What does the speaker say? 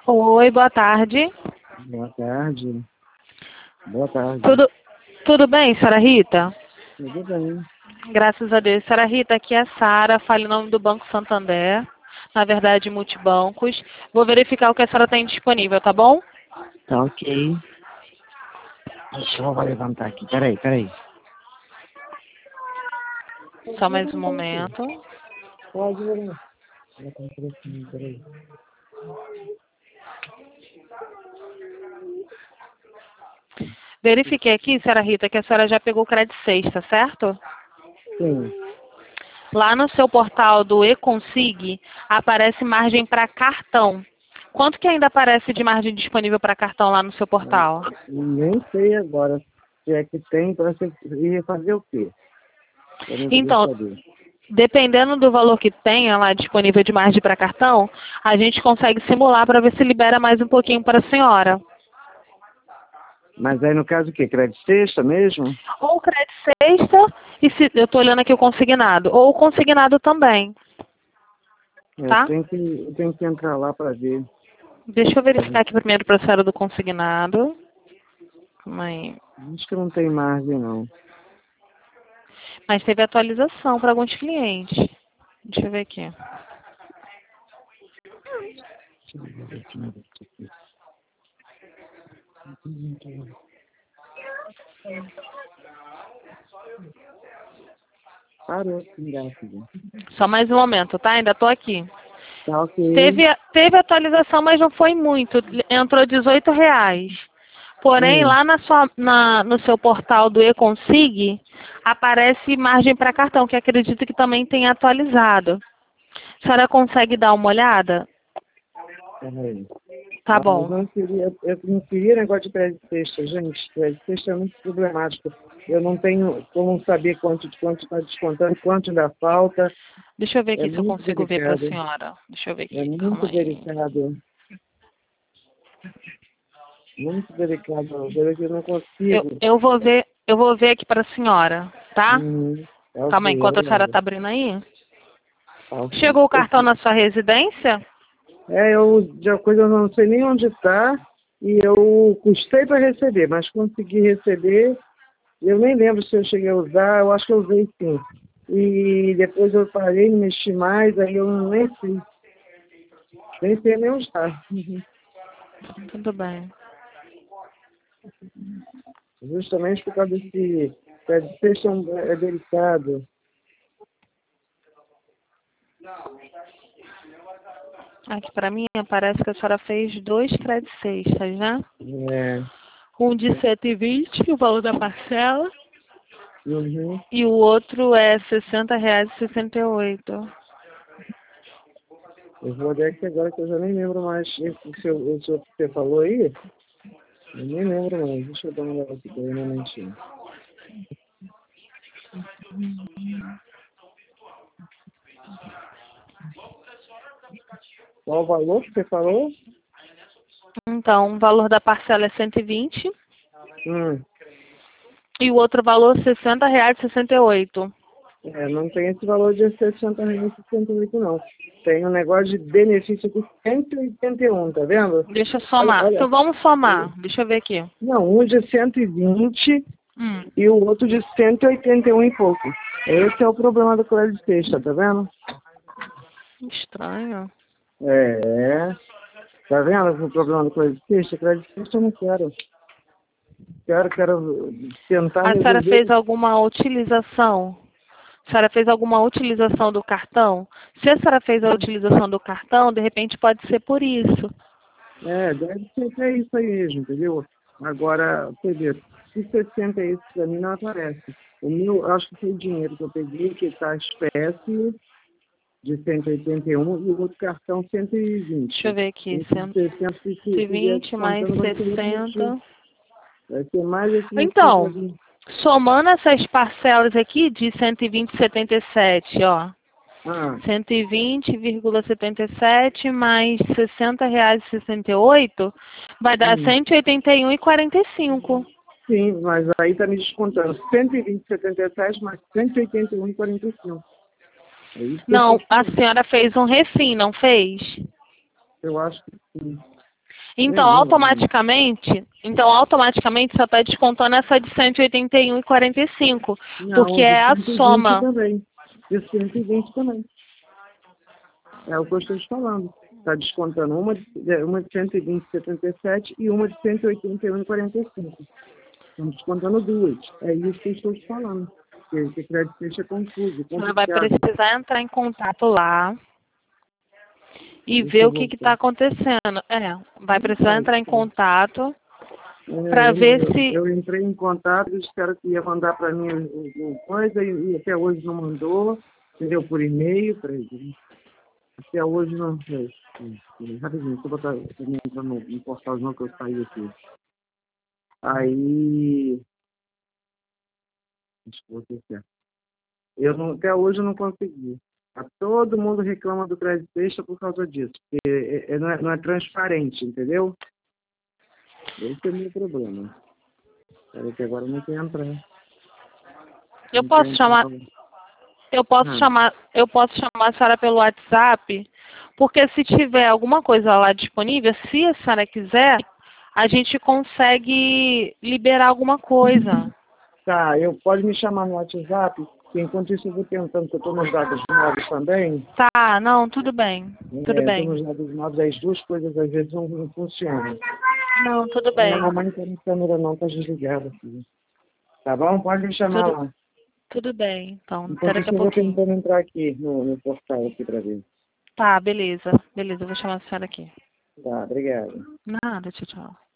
Oi, boa tarde. Boa tarde. Boa tarde. Tudo bem, senhora Rita? Tudo bem. Graças a Deus. Senhora Rita, aqui é a Sara, fale em nome do Banco Santander, na verdade, multibancos. Vou verificar o que a senhora tem disponível, tá bom? Tá ok. Deixa eu levantar aqui. Peraí. Só mais um momento. Pode levantar. Peraí. Verifiquei aqui, senhora Rita, que a senhora já pegou o crédito sexta, certo? Sim. Lá no seu portal do eConsig, aparece margem para cartão. Quanto que ainda aparece de margem disponível para cartão lá no seu portal? Nem sei agora se é que tem para você ir fazer o quê. Eu não queria Então, saber. dependendo do valor que tenha lá disponível de margem para cartão, a gente consegue simular para ver se libera mais um pouquinho para a senhora. Mas aí no caso o quê? Crédito sexta mesmo? Ou crédito sexta, e se, eu estou olhando aqui o consignado, ou o consignado também, Eu tá? tenho que entrar lá para ver. Deixa eu verificar aqui primeiro para a senhora do consignado. Acho que não tem margem não. Mas teve atualização para alguns clientes. Deixa eu ver aqui. Deixa eu ver aqui. Parou aqui, gráfico. Só mais um momento, tá? Ainda estou aqui. Tá ok. Teve atualização, mas não foi muito. Entrou R$ 18. Porém, lá no seu portal do eConsig, aparece margem para cartão, que acredito que também tem atualizado. A senhora consegue dar uma olhada? Peraí. Tá Mas bom. eu não queria negócio de crédito sexta, gente. Crédito sexta é muito problemático. Eu não tenho como saber quanto está descontando, quanto ainda falta. Deixa eu ver É aqui se eu muito consigo ver para a delicado. senhora. Deixa eu ver É aqui, calma muito aí. delicado. Muito delicado. Eu não Eu, consigo. eu vou ver, eu vou ver aqui para a senhora, tá? Tá Calma aí, ok, enquanto a senhora obrigado. está abrindo aí. Tá ok. Chegou o cartão na sua residência? De uma coisa eu não sei nem onde está e eu custei para receber, mas consegui receber. Eu nem lembro se eu cheguei a usar, eu acho que eu usei sim. E depois eu parei, não mexi mais, aí eu nem sei nem onde está. Tudo bem. Justamente por causa desse pé de peixe é delicado. Aqui para mim parece que a senhora fez 2 créditos sextas, né? É, Um de 120, o valor da parcela, uhum. e o outro é R$ 60,68. Eu vou olhar aqui agora que eu já nem lembro mais o que você falou aí. Eu nem lembro mais. Deixa eu dar uma olhada aqui, peraí um momentinho. Qual o valor que você falou? Então, o valor da parcela é 120 Hum. e o outro valor R$ 60,68. Não tem esse valor de R$ 60,68 não. Tem um negócio de benefício de 181, tá vendo? Deixa eu Olha, somar. olha. Então vamos somar. Deixa eu ver aqui. Não, um de 120 Hum, e o outro de 181 e pouco. Esse é o problema do crédito sexta, tá vendo? estranho. É. Tá vendo o problema do crédito sexta? Crédito sexta eu não quero. Quero tentar A senhora resolver. fez alguma utilização? A senhora fez alguma utilização do cartão? Se a senhora fez a utilização do cartão, de repente pode ser por isso. Deve ser até isso aí mesmo, entendeu? Agora, você vê, se 60 isso pra mim não aparece. O meu, acho que foi o dinheiro que eu peguei, que está espécie de 181 e o outro cartão Deixa eu 120. ver aqui. Esse de 60, se vier 120 mais descontando, vai ser muito motivo. 60. Vai ser mais esse motivo pra Então, vir. somando essas parcelas aqui de 120,77, ó. Ah, 120,77 mais R$ 60,68 vai dar hum. 181,45. Sim, mas aí tá me descontando 120,77 mais 181,45. É isso que eu Não, estou a falando. senhora fez um refim, não fez? Eu acho que sim. Então, automaticamente só está descontando essa de 181,45, Não, porque de é a 120 soma. também. De 120 também. É o que eu estou te falando. Está descontando uma de 120,77 e uma de 181,45. Estão descontando duas. É isso que eu estou te falando. Que crédito é confuso, Você vai complicado. precisar entrar em contato lá e Deixa ver eu o que está voltar. acontecendo. Vai precisar Então, entrar em contato é, para ver eu, se... eu entrei em contato, eles disseram que ia mandar para mim alguma coisa e até hoje não mandou, entendeu? Por e-mail, para ele. Até hoje não. Rapidinho, deixa eu botar também entrar no portal não que eu saí aqui. Aí. Acho que vou ter certo. Até hoje eu não consegui. Todo mundo reclama do crédito extra por causa disso, porque não é transparente, entendeu? Esse é o meu problema. Espera que agora não quer entrar. Eu Não quer posso entrar. chamar, eu posso chamar a senhora pelo WhatsApp, porque se tiver alguma coisa lá disponível, se a senhora quiser, a gente consegue liberar alguma coisa. Tá, pode me chamar no WhatsApp, que enquanto isso eu vou tentando, que eu estou nos dados novos também. Tá, não, tudo bem. Tudo Estou bem. nos dados novos, as duas coisas às vezes não funcionam. Não, tudo A bem. mamãe não tem câmera não, está desligada. Filho. Tá bom? Pode me chamar Tudo, lá. tudo bem. Então, até Enquanto daqui isso a eu vou pouquinho. tentando entrar aqui no portal aqui para ver. Tá, beleza. Beleza, eu vou chamar a senhora aqui. Tá, obrigado. Nada, tchau, tchau.